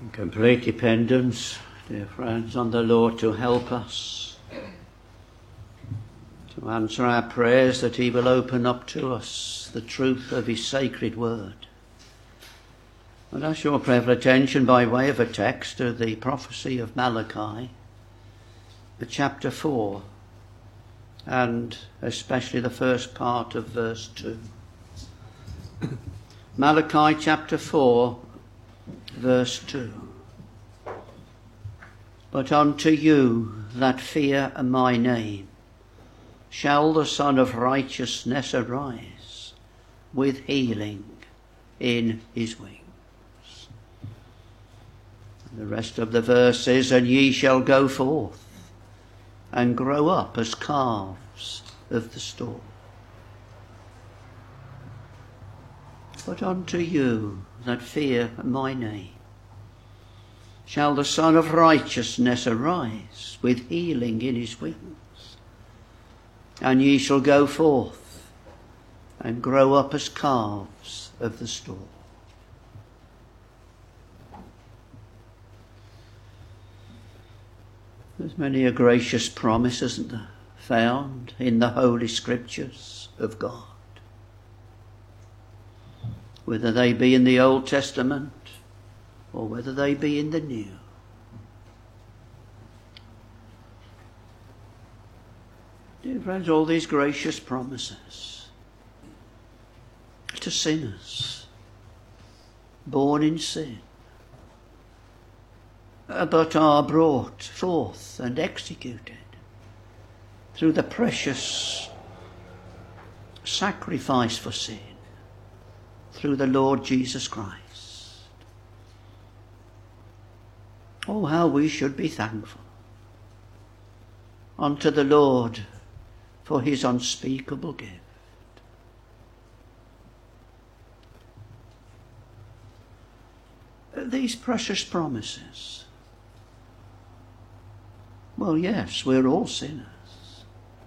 Complete dependence, dear friends, on the Lord to help us, to answer our prayers, that he will open up to us the truth of his sacred word. And I shall pray for attention by way of a text to the prophecy of Malachi, chapter 4, and especially the first part of verse 2. Malachi chapter 4, verse 2. But unto you that fear my name shall the Son of Righteousness arise with healing in his wings. And the rest of the verse is, and ye shall go forth and grow up as calves of the stall. But unto you that fear my name shall the Son of Righteousness arise with healing in his wings. And ye shall go forth and grow up as calves of the stall. There's many a gracious promise, isn't there, found in the Holy Scriptures of God. Whether they be in the Old Testament or whether they be in the New. Dear friends, all these gracious promises to sinners born in sin, but are brought forth and executed through the precious sacrifice for sin, through the Lord Jesus Christ. Oh, how we should be thankful unto the Lord for his unspeakable gift. These precious promises. Well, yes, we're all sinners.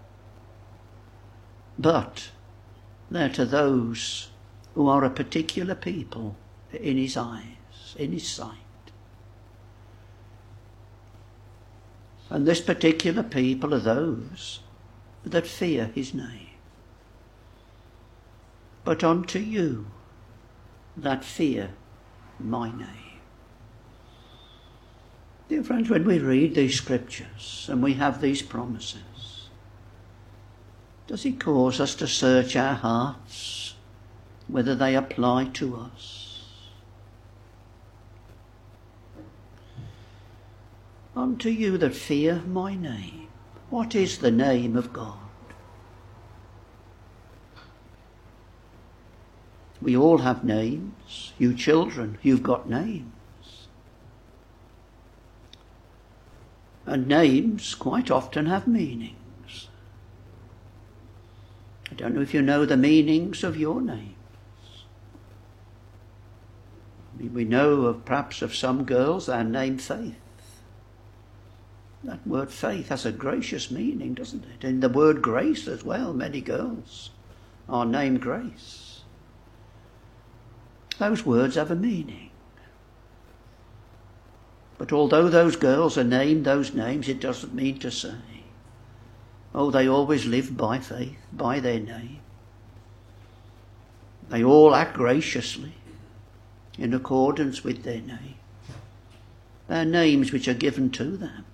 But they're to those who are a particular people in his eyes, in his sight. And this particular people are those that fear his name. But unto you that fear my name. Dear friends, when we read these scriptures and we have these promises, does he cause us to search our hearts whether they apply to us? Unto you that fear my name. What is the name of God? We all have names. You children, you've got names. And names quite often have meanings. I don't know if you know the meanings of your names. I mean, we know of perhaps of some girls their name Faith. That word faith has a gracious meaning, doesn't it? In the word grace as well, many girls are named Grace. Those words have a meaning. But although those girls are named those names, it doesn't mean to say, oh, they always live by faith, by their name. They all act graciously in accordance with their name. Their names which are given to them.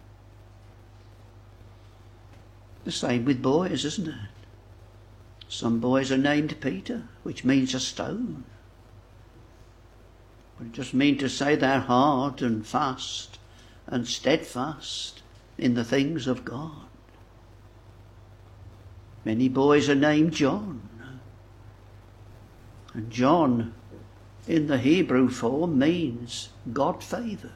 The same with boys, isn't it? Some boys are named Peter, which means a stone. But it doesn't mean to say they're hard and fast and steadfast in the things of God. Many boys are named John. And John in the Hebrew form means God-favoured.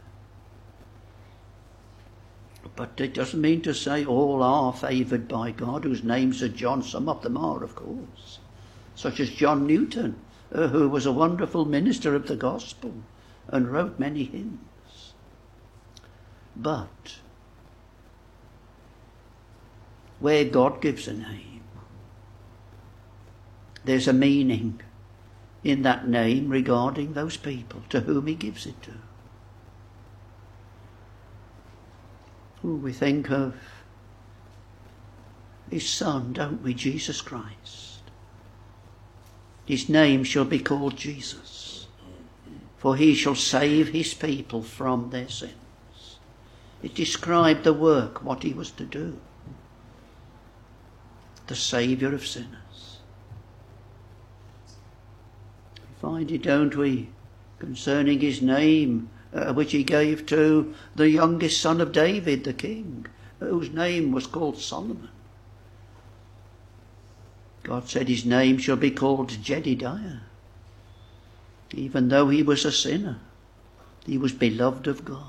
But it doesn't mean to say all are favoured by God, whose names are John. Some of them are, of course. Such as John Newton, who was a wonderful minister of the gospel and wrote many hymns. But where God gives a name, there's a meaning in that name regarding those people to whom he gives it to. We think of his Son, don't we, Jesus Christ. His name shall be called Jesus, for he shall save his people from their sins. It described the work, what he was to do. The Saviour of sinners. We find it, don't we, concerning his name, which he gave to the youngest son of David, the king, whose name was called Solomon. God said his name shall be called Jedediah. Even though he was a sinner, he was beloved of God.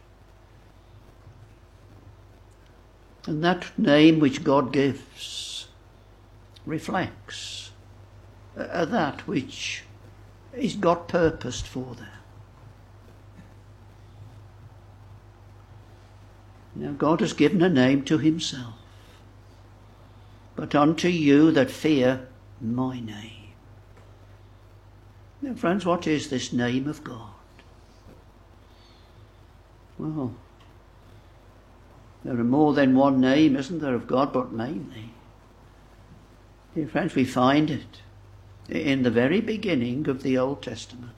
And that name which God gives reflects that which is God purposed for them. Now God has given a name to himself. But unto you that fear my name. Now friends, what is this name of God? Well, there are more than one name, isn't there, of God, but mainly, dear friends, we find it in the very beginning of the Old Testament.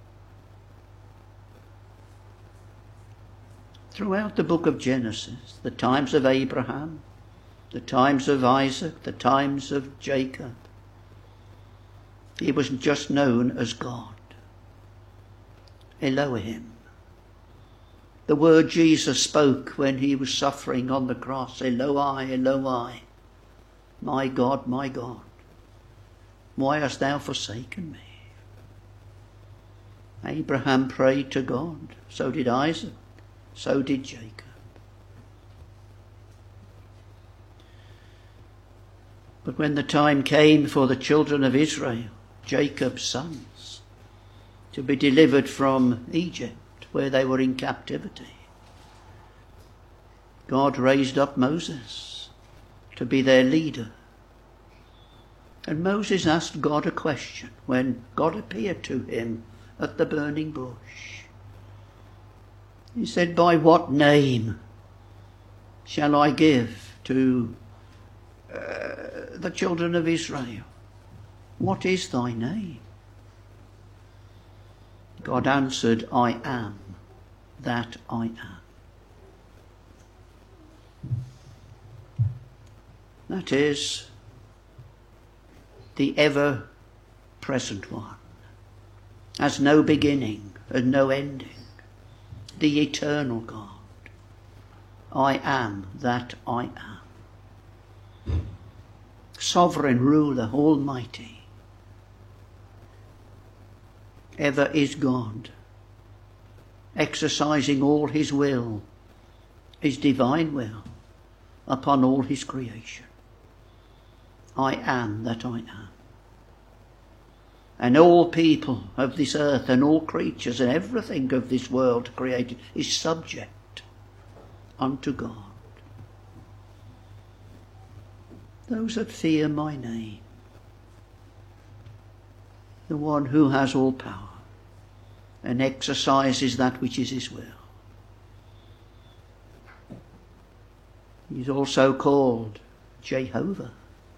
Throughout the book of Genesis, the times of Abraham, the times of Isaac, the times of Jacob, he was just known as God, Elohim. The word Jesus spoke when he was suffering on the cross, Eloi, Eloi, my God, why hast thou forsaken me? Abraham prayed to God, so did Isaac, so did Jacob. But when the time came for the children of Israel, Jacob's sons, to be delivered from Egypt, where they were in captivity, God raised up Moses to be their leader. And Moses asked God a question when God appeared to him at the burning bush. He said, by what name shall I give to the children of Israel? What is thy name? God answered, I am that I am. That is the ever-present one, has no beginning and no ending, the eternal God. I am that I am. Sovereign ruler, almighty, ever is God, exercising all his will, his divine will, upon all his creation. I am that I am. And all people of this earth and all creatures and everything of this world created is subject unto God. Those that fear my name, the one who has all power and exercises that which is his will. He's also called Jehovah.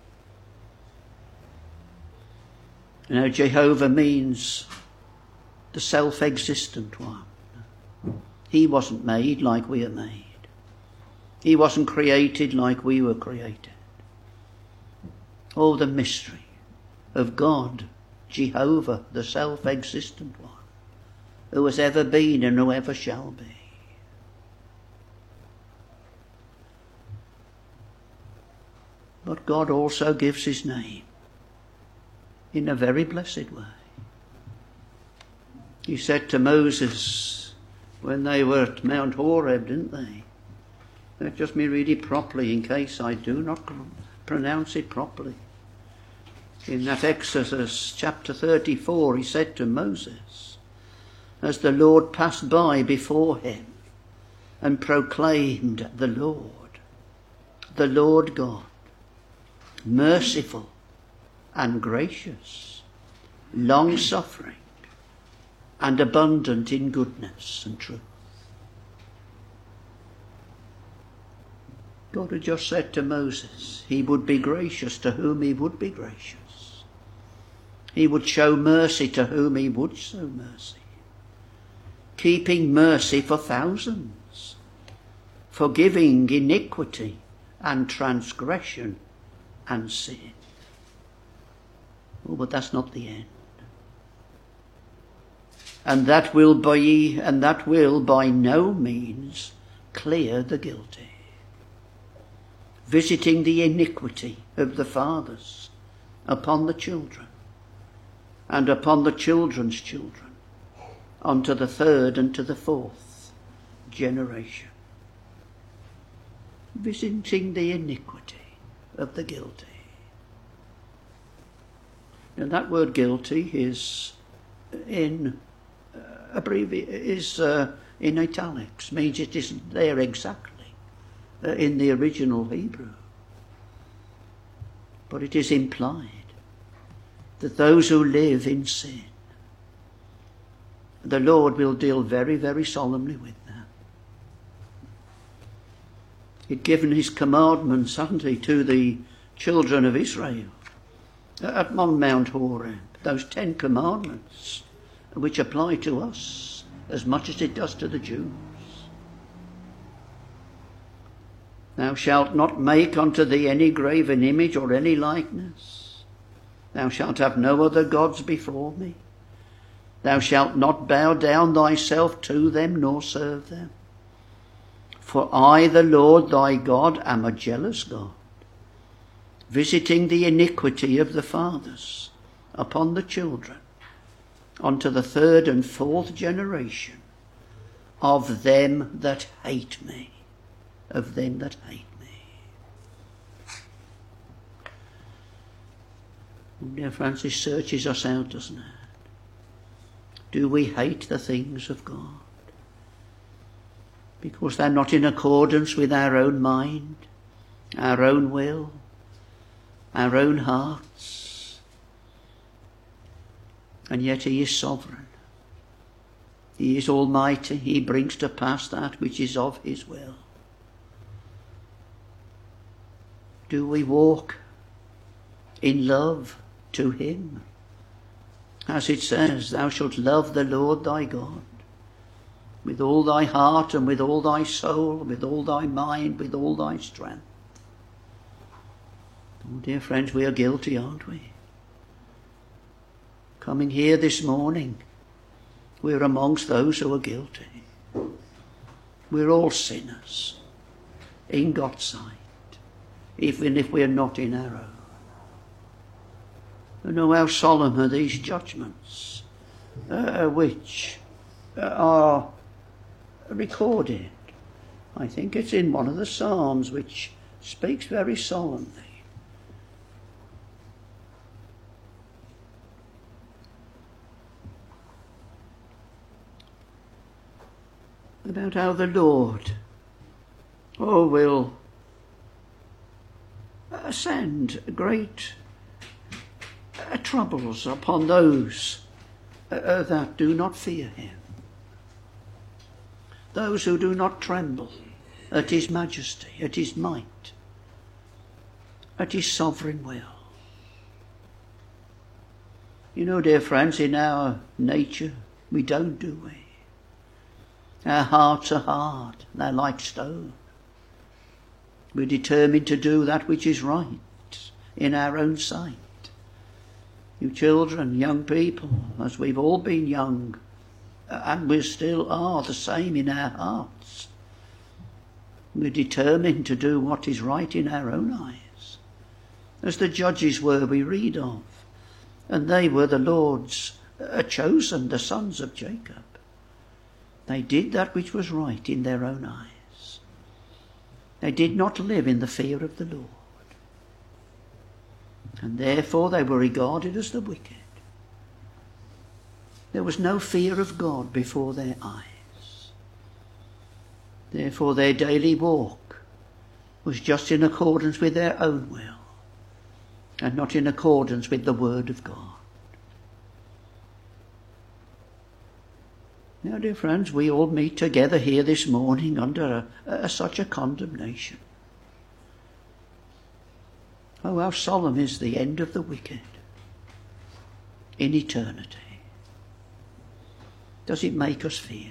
Now Jehovah means the self-existent one. He wasn't made like we are made. He wasn't created like we were created. Oh, the mystery of God, Jehovah, the self-existent one, who has ever been and who ever shall be. But God also gives his name in a very blessed way. He said to Moses when they were at Mount Horeb, didn't they? Let just me read it properly in case I do not pronounce it properly. In that Exodus chapter 34, he said to Moses, as the Lord passed by before him and proclaimed the Lord God, merciful and gracious, long-suffering and abundant in goodness and truth. God had just said to Moses he would be gracious to whom he would be gracious. He would show mercy to whom he would show mercy. Keeping mercy for thousands, forgiving iniquity and transgression and sin. Oh, but that's not the end. And that will by no means clear the guilty. Visiting the iniquity of the fathers upon the children, and upon the children's children, unto the third and to the fourth generation. Visiting the iniquity of the guilty. Now that word guilty is in italics, means it isn't there exactly in the original Hebrew. But it is implied that those who live in sin, the Lord will deal very, very solemnly with them. He'd given his commandments, hadn't he, to the children of Israel at Mount Horeb, those 10 commandments which apply to us as much as it does to the Jews. Thou shalt not make unto thee any graven image or any likeness. Thou shalt have no other gods before me. Thou shalt not bow down thyself to them nor serve them. For I, the Lord thy God, am a jealous God, visiting the iniquity of the fathers upon the children, unto the third and fourth generation of them that hate me. Of them that hate me. Dear friends, this searches us out, doesn't it? Do we hate the things of God? Because they're not in accordance with our own mind, our own will, our own hearts. And yet he is sovereign. He is almighty. He brings to pass that which is of his will. Do we walk in love to him? As it says, thou shalt love the Lord thy God with all thy heart and with all thy soul, with all thy mind, with all thy strength. Oh, dear friends, we are guilty, aren't we? Coming here this morning, we're amongst those who are guilty. We're all sinners in God's sight, even if we're not in our own. You know how solemn are these judgments which are recorded. I think it's in one of the Psalms which speaks very solemnly about how the Lord will send great troubles upon those that do not fear him, those who do not tremble at his majesty, at his might, at his sovereign will. You know, dear friends, in our nature we don't, do we? Our hearts are hard, they're like stone. We're determined to do that which is right in our own sight. You children, young people, as we've all been young, and we still are the same in our hearts. We're determined to do what is right in our own eyes, as the judges were we read of, and they were the Lord's chosen, the sons of Jacob. They did that which was right in their own eyes. They did not live in the fear of the Lord, and therefore they were regarded as the wicked. There was no fear of God before their eyes. Therefore their daily walk was just in accordance with their own will, and not in accordance with the word of God. Now, dear friends, we all meet together here this morning under such a condemnation. Oh, how solemn is the end of the wicked in eternity. Does it make us fear?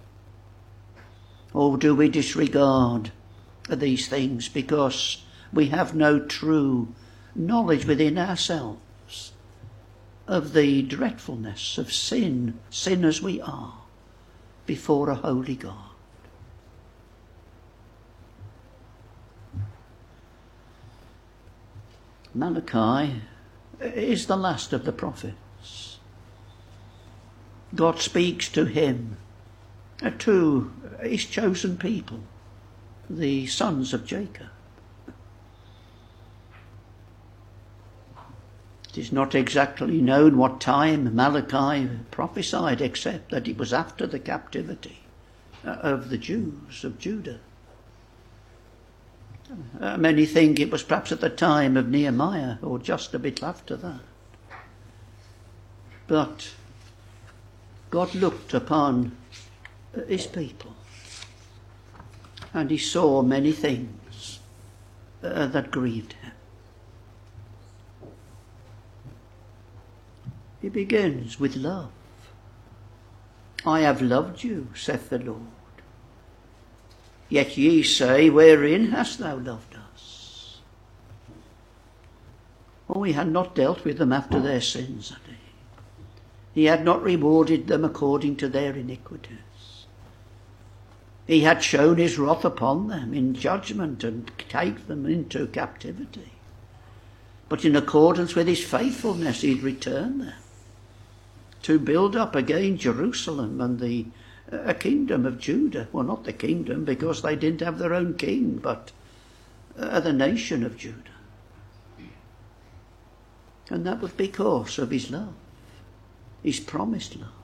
Or do we disregard these things because we have no true knowledge within ourselves of the dreadfulness of sin, sinners we are, before a holy God? Malachi is the last of the prophets. God speaks to him, to his chosen people, the sons of Jacob. It is not exactly known what time Malachi prophesied, except that it was after the captivity of the Jews of Judah. Many think it was perhaps at the time of Nehemiah, or just a bit after that. But God looked upon his people, and he saw many things that grieved him. He begins with love. I have loved you, saith the Lord. Yet ye say, wherein hast thou loved us? Oh, he had not dealt with them after their sins, had he? He had not rewarded them according to their iniquities. He had shown his wrath upon them in judgment and take them into captivity. But in accordance with his faithfulness, he'd return them to build up again Jerusalem and the kingdom of Judah. Well, not the kingdom, because they didn't have their own king, but the nation of Judah. And that was because of his love, his promised love.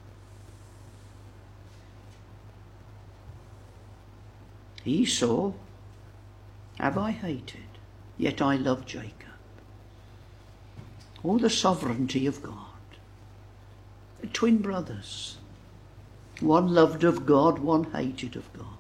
Esau have I hated, yet I love Jacob. Oh, the sovereignty of God. Twin brothers, one loved of God, one hated of God.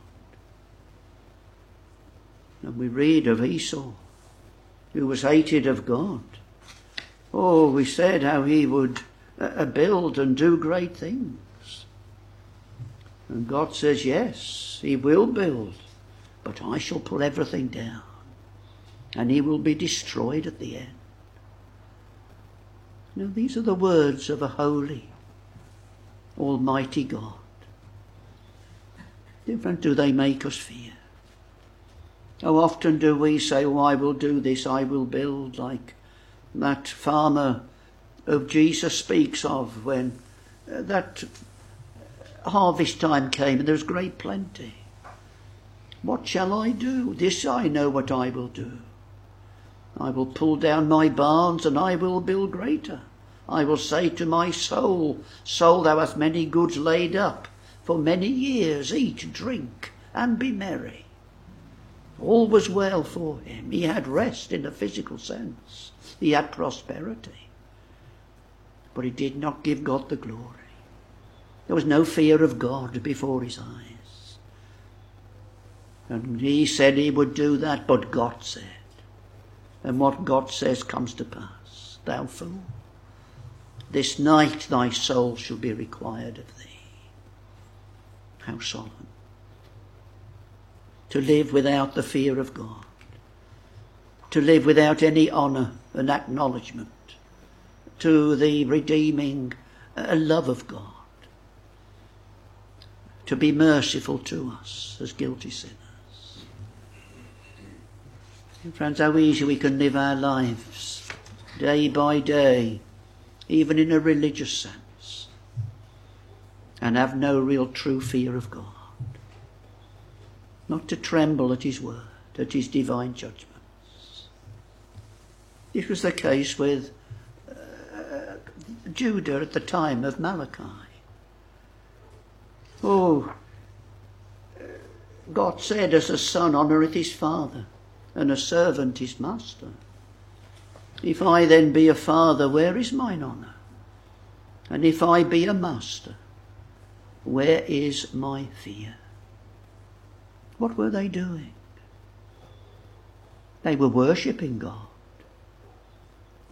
And we read of Esau, who was hated of God. Oh, we said how he would build and do great things. And God says, yes, he will build, but I shall pull everything down, and he will be destroyed at the end. Now, these are the words of a holy, almighty God. Different do they make us fear. How often do we say, oh, I will do this, I will build, like that farmer of Jesus speaks of when that harvest time came and there was great plenty. What shall I do? This I know what I will do. I will pull down my barns and I will build greater. I will say to my soul, soul, thou hast many goods laid up for many years. Eat, drink, and be merry. All was well for him. He had rest in a physical sense. He had prosperity. But he did not give God the glory. There was no fear of God before his eyes. And he said he would do that, but God said. And what God says comes to pass. Thou fool, this night thy soul shall be required of thee. How solemn. To live without the fear of God. To live without any honour and acknowledgement to the redeeming love of God. To be merciful to us as guilty sinners. Friends, how easy we can live our lives day by day, even in a religious sense, and have no real true fear of God. Not to tremble at his word, at his divine judgments. This was the case with Judah at the time of Malachi. Oh, God said, as a son honoureth his father, and a servant his master. If I then be a father, where is mine honour? And if I be a master, where is my fear? What were they doing? They were worshipping God.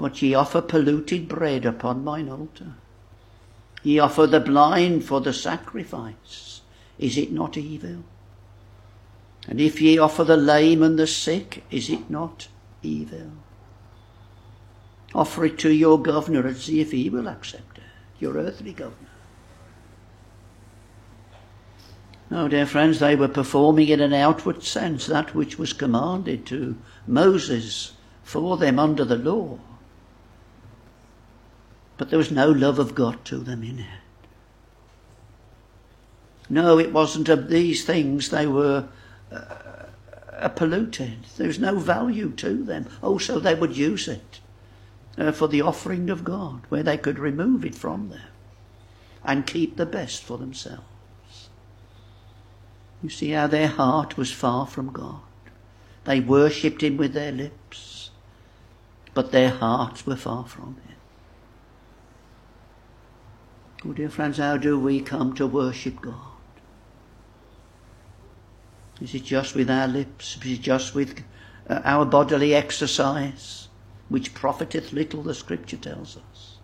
But ye offer polluted bread upon mine altar. Ye offer the blind for the sacrifice. Is it not evil? And if ye offer the lame and the sick, is it not evil? Offer it to your governor and see if he will accept it, your earthly governor. No, dear friends, they were performing in an outward sense that which was commanded to Moses for them under the law. But there was no love of God to them in it. No, it wasn't of these things they were polluted. There was no value to them. Also, they would use it for the offering of God, where they could remove it from them and keep the best for themselves. You see how their heart was far from God. They worshipped him with their lips, but their hearts were far from him. Oh, dear friends, how do we come to worship God? Is it just with our lips? Is it just with our bodily exercise, which profiteth little, the Scripture tells us?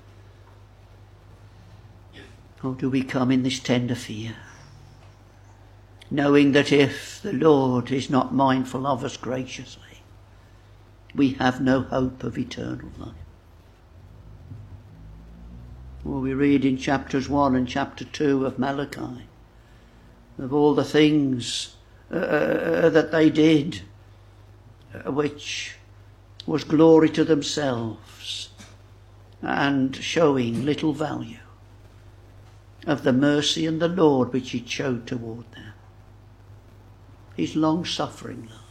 Or do we come in this tender fear, knowing that if the Lord is not mindful of us graciously, we have no hope of eternal life? Well, we read in chapters 1 and chapter 2 of Malachi of all the things that they did, which was glory to themselves and showing little value of the mercy and the Lord which he showed toward them. His long-suffering love.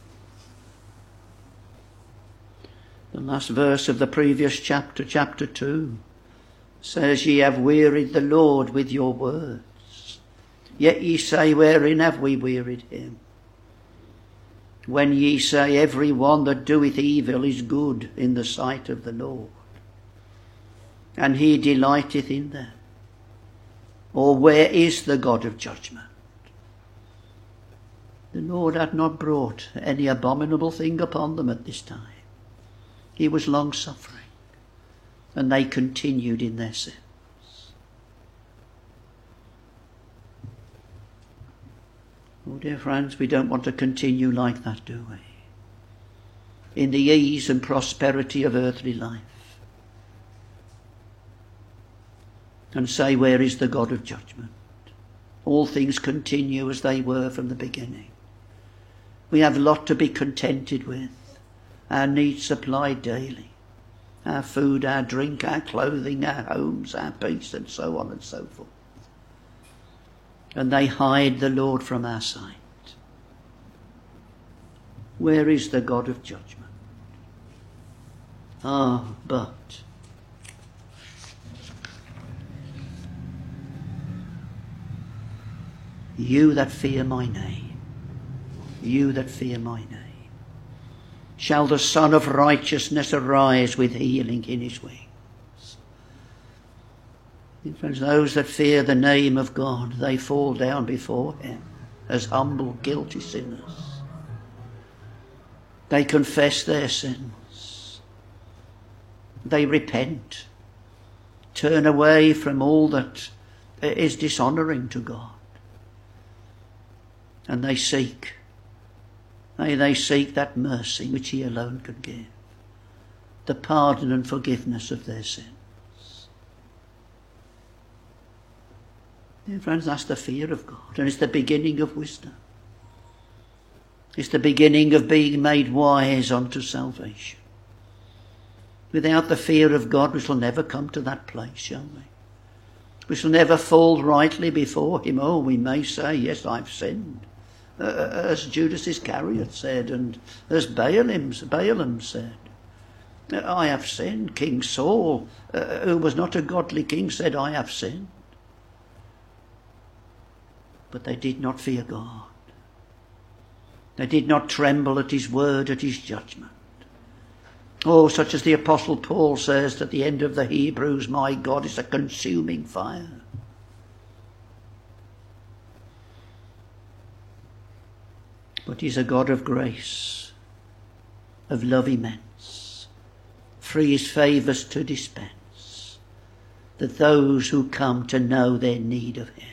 The last verse of the previous chapter, chapter 2, says, ye have wearied the Lord with your words. Yet ye say, wherein have we wearied him? When ye say, every one that doeth evil is good in the sight of the Lord, and he delighteth in them. Or where is the God of judgment? The Lord had not brought any abominable thing upon them at this time. He was long-suffering, and they continued in their sins. Oh, dear friends, we don't want to continue like that, do we? In the ease and prosperity of earthly life. And say, where is the God of judgment? All things continue as they were from the beginning. We have a lot to be contented with. Our needs supplied daily. Our food, our drink, our clothing, our homes, our peace, and so on and so forth. And they hide the Lord from our sight. Where is the God of judgment? Ah, but you that fear my name, you that fear my name, shall the Son of Righteousness arise with healing in his wings. Friends, those that fear the name of God, they fall down before him as humble, guilty sinners. They confess their sins. They repent, turn away from all that is dishonouring to God. And they seek that mercy which he alone can give, the pardon and forgiveness of their sins. Dear friends, that's the fear of God, and it's the beginning of wisdom. It's the beginning of being made wise unto salvation. Without the fear of God, we shall never come to that place, shall we? We shall never fall rightly before him. Oh, we may say, yes, I've sinned, as Judas Iscariot said, and as Balaam said, I have sinned. King Saul, who was not a godly king, said, I have sinned. But they did not fear God. They did not tremble at his word, at his judgment. Oh, such as the Apostle Paul says at the end of the Hebrews, my God is a consuming fire. But he's a God of grace, of love immense, for his favours to dispense, that those who come to know their need of him.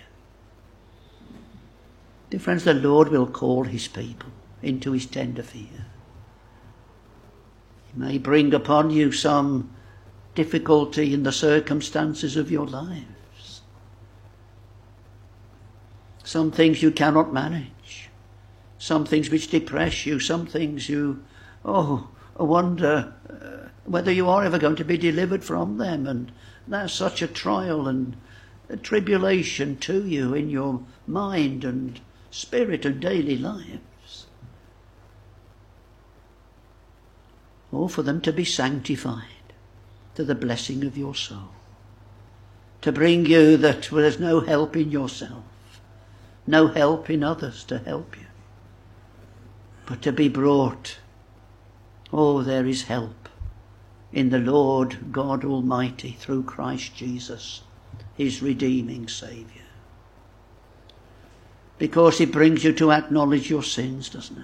Dear friends, the Lord will call his people into his tender fear. He may bring upon you some difficulty in the circumstances of your lives. Some things you cannot manage. Some things which depress you. Some things you, wonder whether you are ever going to be delivered from them. And there's such a trial and a tribulation to you in your mind and spirit and daily lives. Or for them to be sanctified to the blessing of your soul. To bring you that there's no help in yourself, no help in others to help you, but to be brought, there is help in the Lord God Almighty through Christ Jesus, his redeeming Saviour. Because it brings you to acknowledge your sins, doesn't it?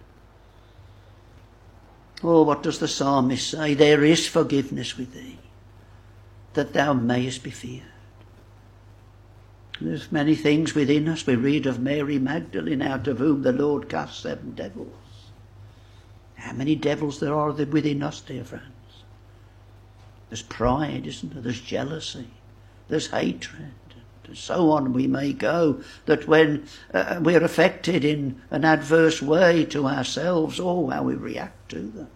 What does the psalmist say? There is forgiveness with thee, that thou mayest be feared. There's many things within us. We read of Mary Magdalene, out of whom the Lord cast 7 devils. How many devils there are within us, dear friends? There's pride, isn't there? There's jealousy. There's hatred. And so on we may go, that when we're affected in an adverse way to ourselves, how we react to them.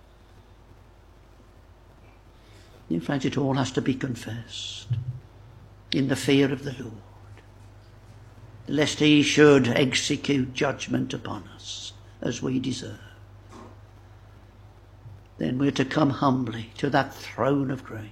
In fact, it all has to be confessed in the fear of the Lord, lest he should execute judgment upon us as we deserve. Then we're to come humbly to that throne of grace.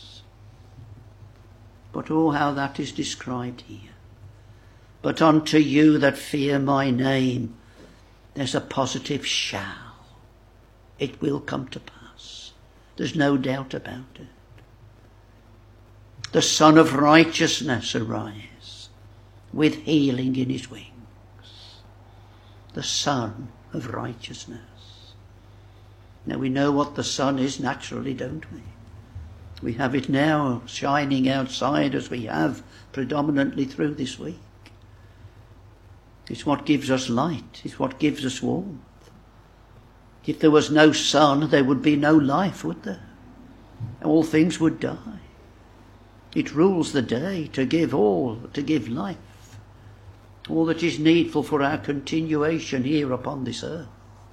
But how that is described here. But unto you that fear my name, there's a positive shall. It will come to pass. There's no doubt about it. The Son of Righteousness arise with healing in his wings. The Son of Righteousness. Now we know what the sun is naturally, don't we? We have it now shining outside as we have predominantly through this week. It's what gives us light. It's what gives us warmth. If there was no sun, there would be no life, would there? All things would die. It rules the day to give life. All that is needful for our continuation here upon this earth.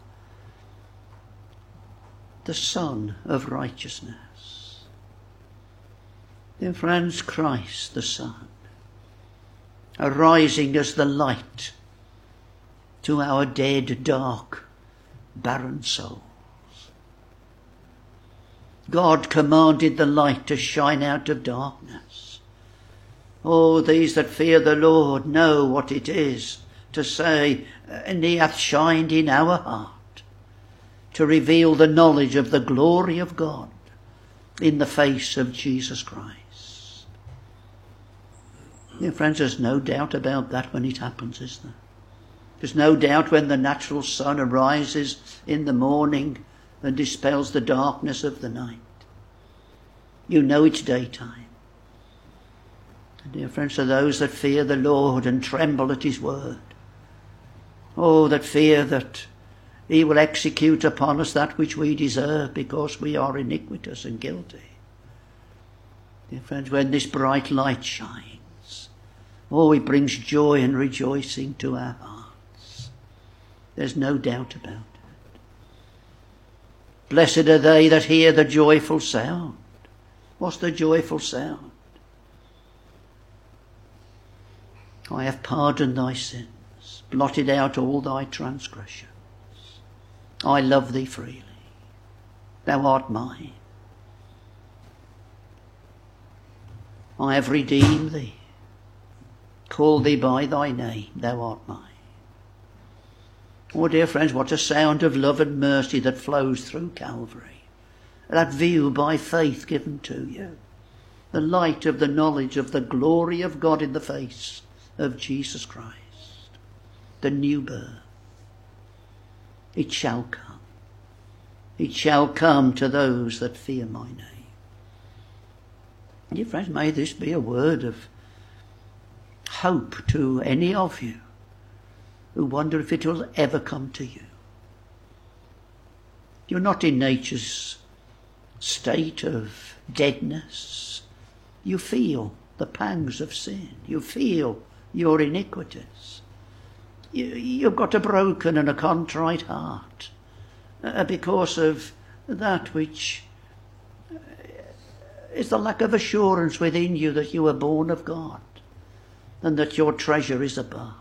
The Son of Righteousness. Dear friends, Christ the Son, arising as the light to our dead, dark, barren souls. God commanded the light to shine out of darkness. These that fear the Lord know what it is to say, and he hath shined in our heart, to reveal the knowledge of the glory of God in the face of Jesus Christ. Dear friends, there's no doubt about that when it happens, is there? There's no doubt when the natural sun arises in the morning and dispels the darkness of the night. You know it's daytime. And dear friends, to those that fear the Lord and tremble at his word, that fear that he will execute upon us that which we deserve because we are iniquitous and guilty. Dear friends, when this bright light shines, it brings joy and rejoicing to our hearts. There's no doubt about it. Blessed are they that hear the joyful sound. What's the joyful sound? I have pardoned thy sins, blotted out all thy transgressions. I love thee freely. Thou art mine. I have redeemed thee, called thee by thy name. Thou art mine. Dear friends, what a sound of love and mercy that flows through Calvary. That view by faith given to you. The light of the knowledge of the glory of God in the face of Jesus Christ. The new birth. It shall come. it shall come to those that fear my name. Dear friends, may this be a word of hope to any of you who wonder if it will ever come to you. You're not in nature's state of deadness. You feel the pangs of sin. You feel your iniquities. You've got a broken and a contrite heart because of that which is the lack of assurance within you that you are born of God and that your treasure is above.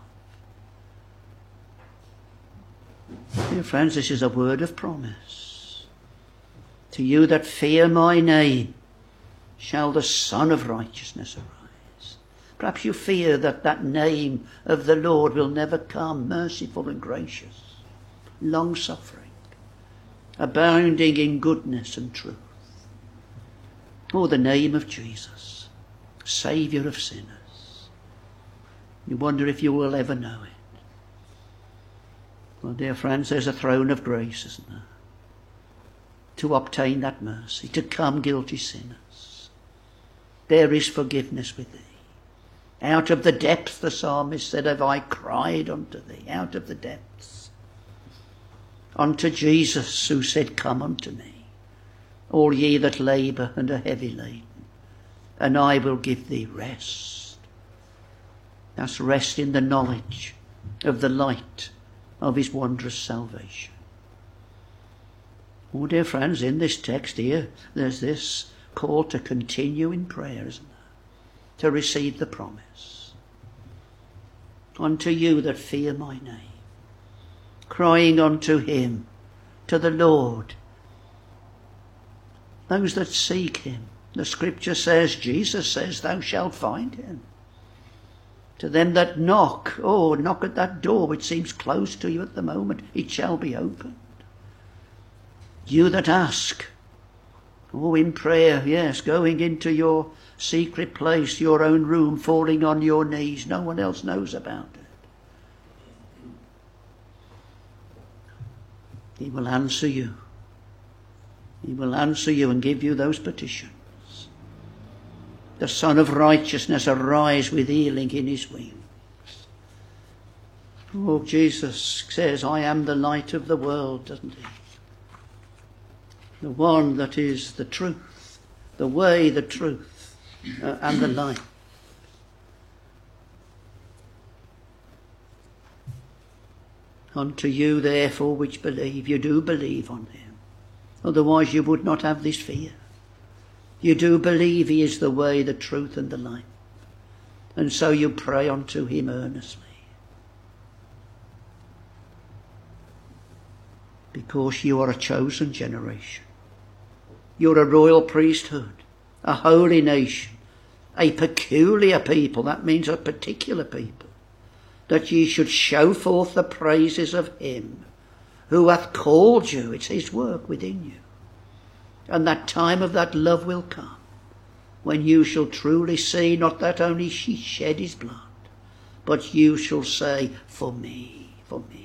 Dear friends, this is a word of promise. To you that fear my name shall the Son of Righteousness arise. Perhaps you fear that that name of the Lord will never come, merciful and gracious, long-suffering, abounding in goodness and truth. Oh, the name of Jesus, Saviour of sinners. You wonder if you will ever know it. Well, dear friends, there's a throne of grace, isn't there? To obtain that mercy, to come guilty sinners. There is forgiveness with thee. Out of the depths, the psalmist said, have I cried unto thee, out of the depths. Unto Jesus, who said, come unto me, all ye that labour and are heavy laden, and I will give thee rest. That's rest in the knowledge of the light of his wondrous salvation. Oh, dear friends, in this text here, there's this call to continue in prayer, isn't there? To receive the promise. Unto you that fear my name, crying unto him, to the Lord. Those that seek him, the scripture says, Jesus says, thou shalt find him. To them that knock, oh, knock at that door which seems close to you at the moment, it shall be opened. You that ask, oh, in prayer, yes, going into your secret place, your own room, falling on your knees, no one else knows about it. He will answer you. He will answer you and give you those petitions. The Son of Righteousness arise with healing in his wings. Oh, Jesus says, I am the light of the world, doesn't he? The one that is the truth, the way, the truth, and the light. Unto you, therefore, which believe, you do believe on him. Otherwise you would not have this fear. You do believe he is the way, the truth, and the life. And so you pray unto him earnestly. Because you are a chosen generation. You're a royal priesthood, a holy nation, a peculiar people. That means a particular people. That ye should show forth the praises of him who hath called you. It's his work within you. And that time of that love will come, when you shall truly see not that only he shed his blood, but you shall say, for me, for me.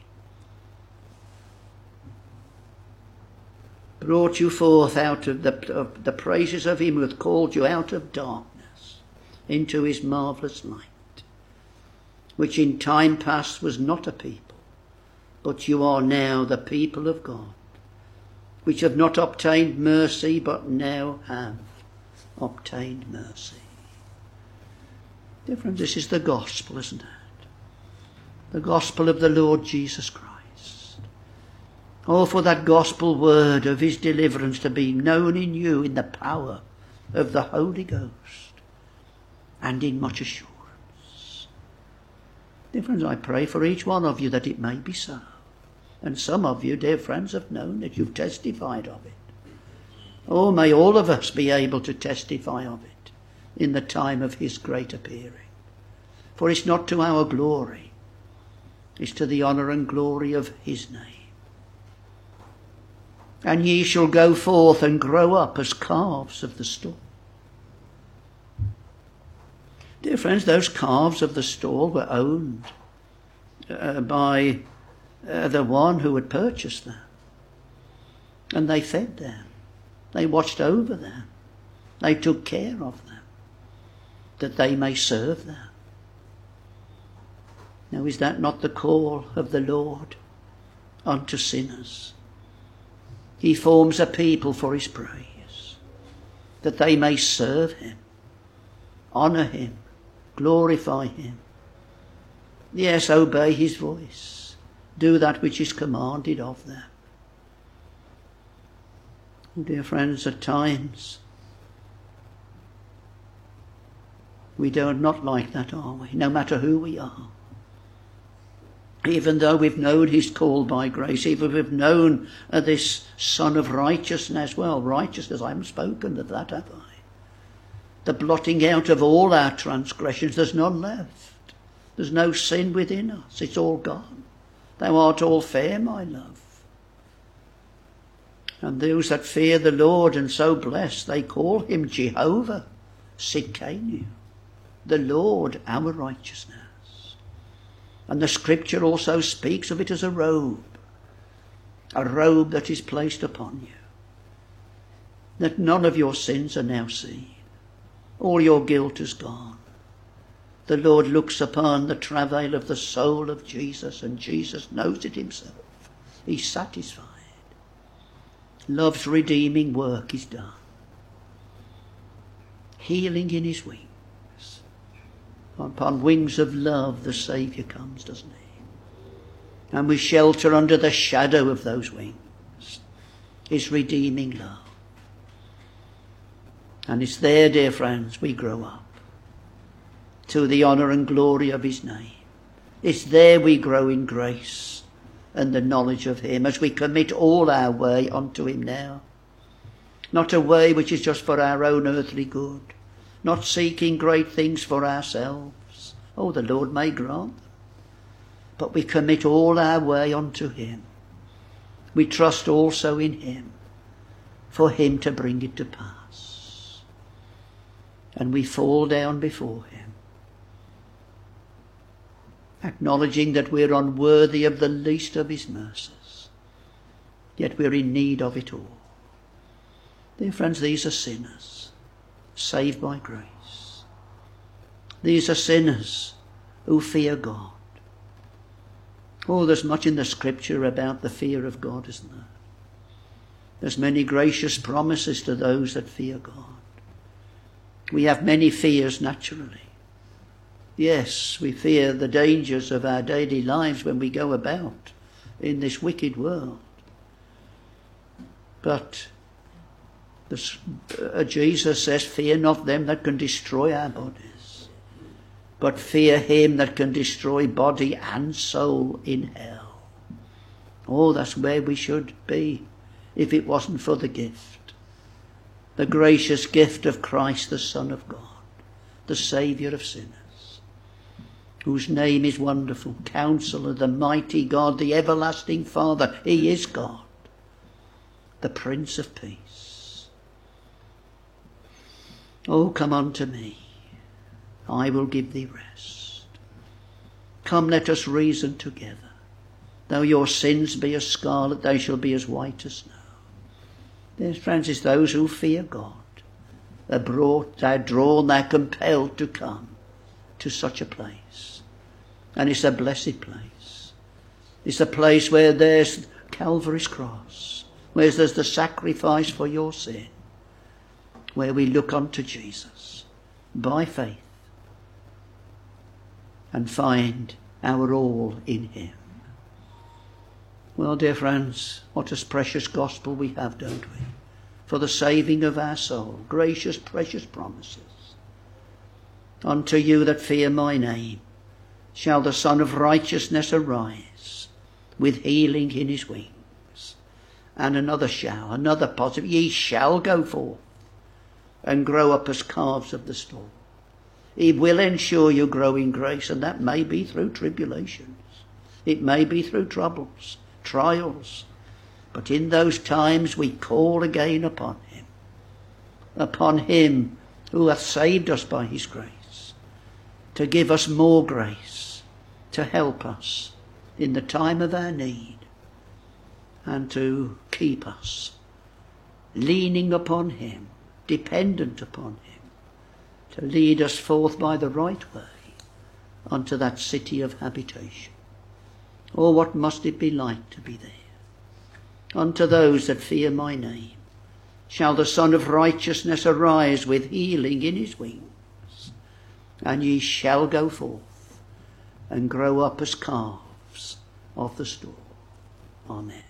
Brought you forth out of the praises of him who hath called you out of darkness into his marvellous light, which in time past was not a people, but you are now the people of God, which have not obtained mercy, but now have obtained mercy. Dear friends, this is the gospel, isn't it? The gospel of the Lord Jesus Christ. Oh, for that gospel word of his deliverance to be known in you in the power of the Holy Ghost and in much assurance. Dear friends, I pray for each one of you that it may be so. And some of you, dear friends, have known it. You've testified of it. Oh, may all of us be able to testify of it in the time of his great appearing. For it's not to our glory. It's to the honour and glory of his name. And ye shall go forth and grow up as calves of the stall. Dear friends, those calves of the stall were owned by the one who had purchased them. And they fed them. They watched over them. They took care of them, that they may serve them. Now, is that not the call of the Lord unto sinners? He forms a people for his praise, that they may serve him, honour him, glorify him. Yes, obey his voice. Do that which is commanded of them. Dear friends, at times we don't not like that, are we? No matter who we are. Even though we've known his call by grace, even we've known this Son of righteousness, well, righteousness, I haven't spoken of that, have I? The blotting out of all our transgressions, there's none left. There's no sin within us, it's all gone. Thou art all fair, my love. And those that fear the Lord and so blessed, they call him Jehovah Sidkenu, the Lord our righteousness. And the scripture also speaks of it as a robe that is placed upon you, that none of your sins are now seen. All your guilt is gone. The Lord looks upon the travail of the soul of Jesus, and Jesus knows it himself. He's satisfied. Love's redeeming work is done. Healing in his wings. Upon wings of love the Saviour comes, doesn't he? And we shelter under the shadow of those wings. His redeeming love. And it's there, dear friends, we grow up to the honour and glory of his name. It's there we grow in grace and the knowledge of him as we commit all our way unto him now. Not a way which is just for our own earthly good, not seeking great things for ourselves. Oh, the Lord may grant them. But we commit all our way unto him. We trust also in him for him to bring it to pass. And we fall down before him, acknowledging that we're unworthy of the least of his mercies, yet we're in need of it all. Dear friends, these are sinners saved by grace. These are sinners who fear God. Oh, there's much in the scripture about the fear of God, isn't there? There's many gracious promises to those that fear God. We have many fears naturally. Yes, we fear the dangers of our daily lives when we go about in this wicked world. But Jesus says, fear not them that can destroy our bodies, but fear him that can destroy body and soul in hell. Oh, that's where we should be if it wasn't for the gift, the gracious gift of Christ, the Son of God, the Saviour of sinners, whose name is Wonderful, Counselor, the Mighty God, the Everlasting Father. He is God, the Prince of Peace. Oh, come unto me, I will give thee rest. Come, let us reason together. Though your sins be as scarlet, they shall be as white as snow. Dear friends, it's those who fear God. They're brought, they're drawn, they're compelled to come to such a place. And it's a blessed place. It's a place where there's Calvary's cross, where there's the sacrifice for your sin, where we look unto Jesus by faith and find our all in him. Well, dear friends, what a precious gospel we have, don't we? For the saving of our soul. Gracious, precious promises. Unto you that fear my name shall the Son of Righteousness arise, with healing in his wings. And another shall, another positive, ye shall go forth and grow up as calves of the stall. He will ensure you grow in grace, and that may be through tribulations. It may be through troubles, trials. But in those times we call again upon him who hath saved us by his grace, to give us more grace, to help us in the time of our need, and to keep us leaning upon him, dependent upon him, to lead us forth by the right way unto that city of habitation. Oh, what must it be like to be there? Unto those that fear my name shall the Son of Righteousness arise with healing in his wings, and ye shall go forth and grow up as calves of the stall. Amen.